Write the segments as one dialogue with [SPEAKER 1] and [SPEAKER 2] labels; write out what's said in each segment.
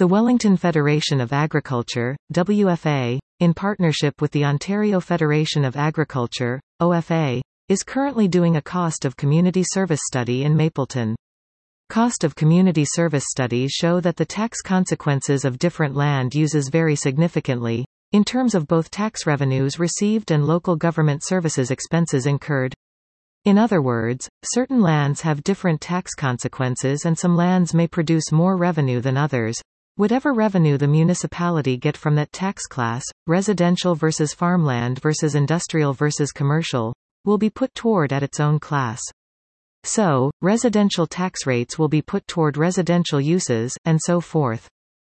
[SPEAKER 1] The Wellington Federation of Agriculture, WFA, in partnership with the Ontario Federation of Agriculture, OFA, is currently doing a cost of community service study in Mapleton. Cost of community service studies show that the tax consequences of different land uses vary significantly, in terms of both tax revenues received and local government services expenses incurred. In other words, certain lands have different tax consequences and some lands may produce more revenue than others. Whatever revenue the municipality get from that tax class, residential versus farmland versus industrial versus commercial, will be put toward at its own class. So, residential tax rates will be put toward residential uses, and so forth.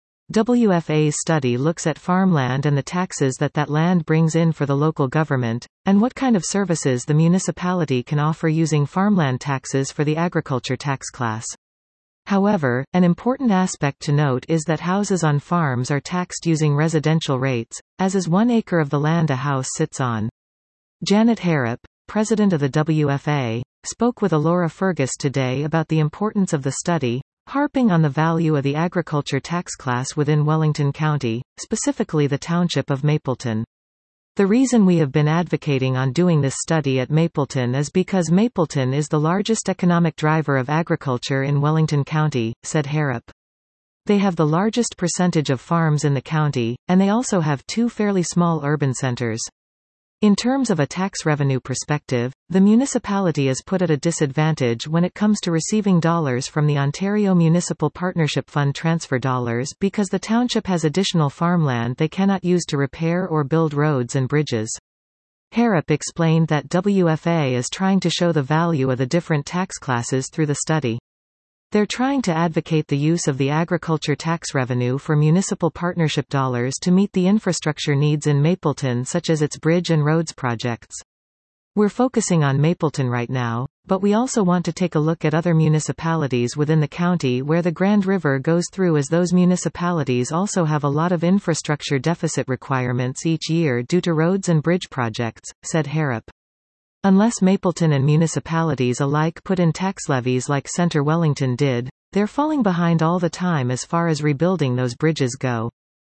[SPEAKER 1] WFA's study looks at farmland and the taxes that land brings in for the local government, and what kind of services the municipality can offer using farmland taxes for the agriculture tax class. However, an important aspect to note is that houses on farms are taxed using residential rates, as is 1 acre of the land a house sits on. Janet Harrop, president of the WFA, spoke with Alora Fergus today about the importance of the study, harping on the value of the agriculture tax class within Wellington County, specifically the township of Mapleton. The reason we have been advocating on doing this study at Mapleton is because Mapleton is the largest economic driver of agriculture in Wellington County, said Harrop. They have the largest percentage of farms in the county, and they also have 2 fairly small urban centers. In terms of a tax revenue perspective, the municipality is put at a disadvantage when it comes to receiving dollars from the Ontario Municipal Partnership Fund transfer dollars because the township has additional farmland they cannot use to repair or build roads and bridges. Harrop explained that WFA is trying to show the value of the different tax classes through the study. They're trying to advocate the use of the agriculture tax revenue for municipal partnership dollars to meet the infrastructure needs in Mapleton such as its bridge and roads projects. We're focusing on Mapleton right now, but we also want to take a look at other municipalities within the county where the Grand River goes through, as those municipalities also have a lot of infrastructure deficit requirements each year due to roads and bridge projects, said Harrop. Unless Mapleton and municipalities alike put in tax levies like Centre Wellington did, they're falling behind all the time as far as rebuilding those bridges go.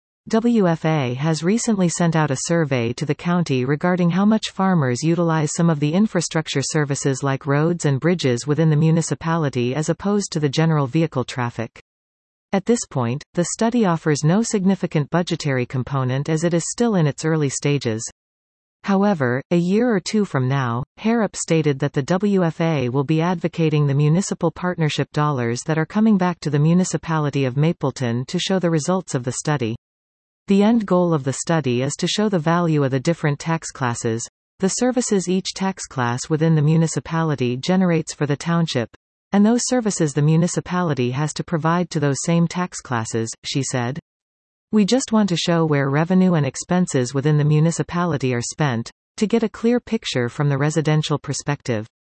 [SPEAKER 1] WFA has recently sent out a survey to the county regarding how much farmers utilize some of the infrastructure services like roads and bridges within the municipality as opposed to the general vehicle traffic. At this point, the study offers no significant budgetary component as it is still in its early stages. However, a year or 2 from now, Harrop stated that the WFA will be advocating the municipal partnership dollars that are coming back to the municipality of Mapleton to show the results of the study. The end goal of the study is to show the value of the different tax classes, the services each tax class within the municipality generates for the township, and those services the municipality has to provide to those same tax classes, she said. We just want to show where revenue and expenses within the municipality are spent, to get a clear picture from the residential perspective.